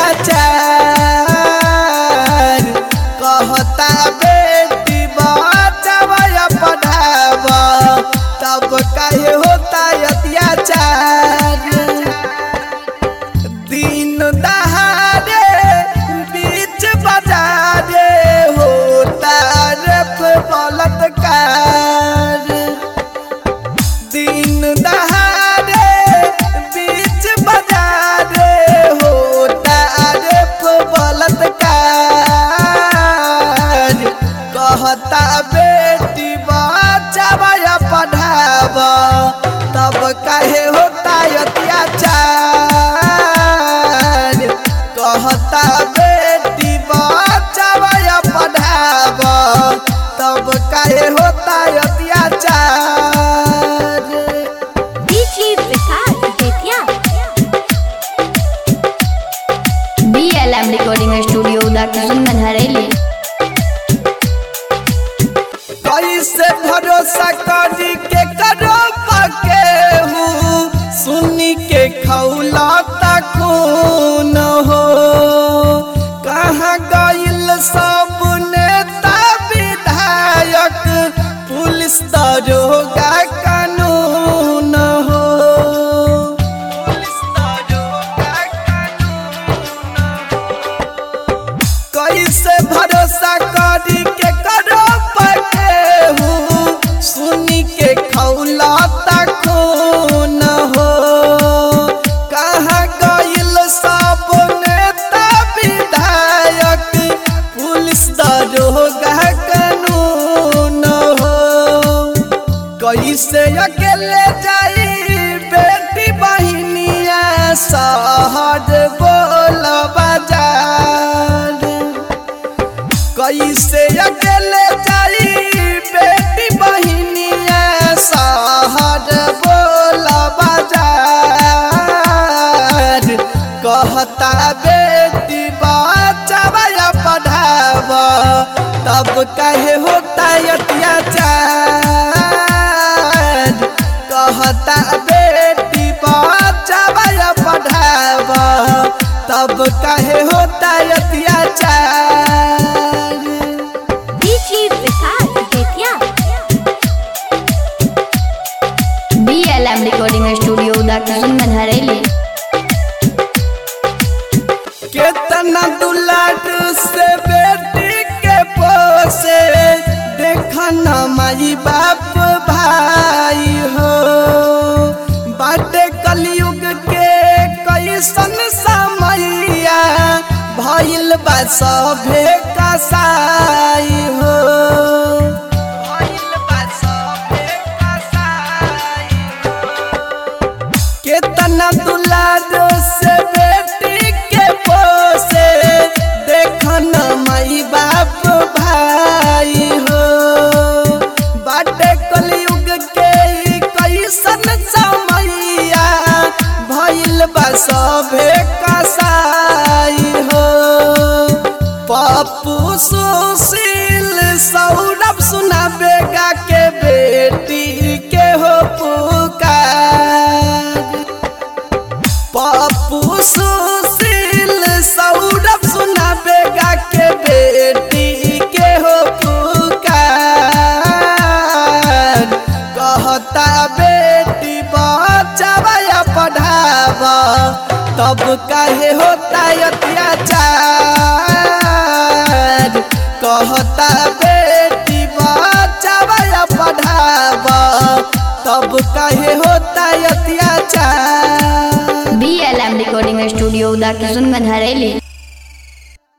अत्याचार कहता बेटी बचावा या पढ़ावा तब काहे होता अत्याचार। दिन दहाड़े बीच बाजारे होता रेप बलात्कार। दिन दहाड़े बीच बाजारे होता रेप बलात्कार कहता बेटी बचावा या पढ़ावा तब काहे होता अत्याचार कहता बेटी बचावा या पढ़ावा तब काहे होता अत्याचार। DJ Vikas Bettiah BLM recording studio Udakishan हरेली। कैसे भरोसा करी के करो पके हूँ सुनी के खौलता खून हो। कहाँ गइल सब नेता विधायक पुलिस दरोगा कानून हो। पुलिस दरोगा कानून हो। कैसे भरोसा करी के करो पके हूँ सुनी के खौलता खून हो। कहाँ गइल सब नेता विधायक पुलिस दरोगा कानून हो। कैसे अकेले जाई बेटी बहिनिया शहर बोल बाजार। कैसे अकेले जाई बेटी बहिनिया शहर बोल बाजार कहता बेटी बचावा या पढ़ावा तब काहे होता अत्याचार कहता बेटी बचावा या पढ़ावा तब काहे होता अत्याचार। DJ Vikas Bettiah BLM recording studio Udakishan हरेली। केतना दुलाट से बेटी के पोसे देखना माई बाप भाई हो। बाटे कलयुग के कैसन समैया भइल बा सभे कसाई हो। भइल बा सभे कसाई हो। केतना दुलार से बेटी के पोसे देखना माई बाप भाई हो। बाटे कलयुग के कैसन समैया भइल बा सभे कसाई हो। पप्पू सुशील सौरभ सुनाबेगा के बेटी के हो पुकार। पप्पू सुशील सौरभ सुनाबेगा के बेटी के हो पुकार कहता बेटी बचावा या पढ़ावा तब काहे होता अत्याचार कहता बेटी बचावा या पढ़ावा तब काहे होता अत्याचार। BLM रिकॉर्डिंग स्टूडियो उदाकिशन हरेली।